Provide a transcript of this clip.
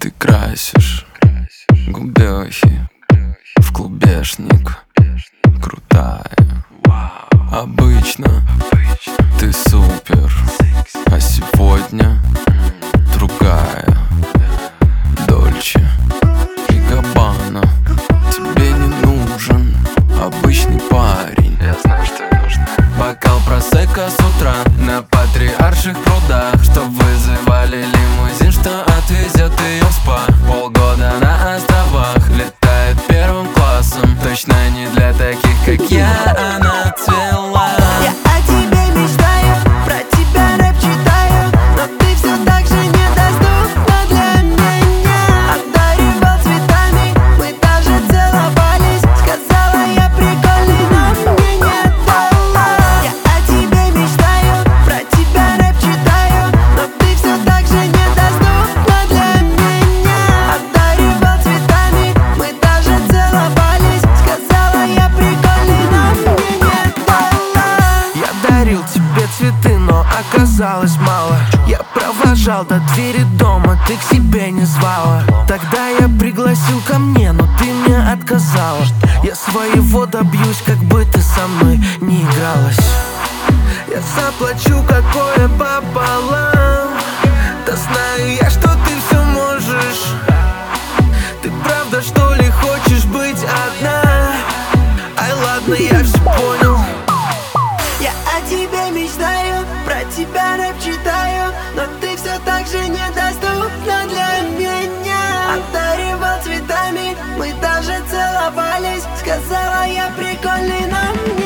Ты красишь губёхи в клубешник. Крутая. Обычно ты супер, а сегодня другая. Дольче и Габбана. Тебе не нужен обычный парень. Я знаю, что нужно. Бокал просекко с утра на Патриарших прудах, что вызывали лимузин, что отвезет ее в спа. Полгода на островах, летает первым классом. Точно не для таких, как я, она цвела. Я о тебе мечтаю, про тебя рэп читаю, но ты все так же недоступна для меня. Одаривал цветами, мы даже целовались. Сказала я прикольный, но мне не дала. Я о тебе мечтаю, про тебя рэп читаю, но ты все так же недоступна для меня. Одаривал цветами, мы даже целовались. Сказала я прикольный, но мне не дала. Я дарил тебе цветы, но оказалось мало. Я провожал до двери дома, ты к себе не звала. Тогда я пригласил ко мне, но ты мне отказала. Я своего добьюсь, как бы ты со мной не игралась. Я заплачу какое пополам. Да знаю я, что ты все можешь. Ты правда, что ли, хочешь быть одна? Ай, ладно, я все понял. Я о тебе мечтаю, про тебя рэп читаю, но ты все так же недоступна для меня. Одаривал цветами, мы даже целовались. Сказала я прикольный, но мне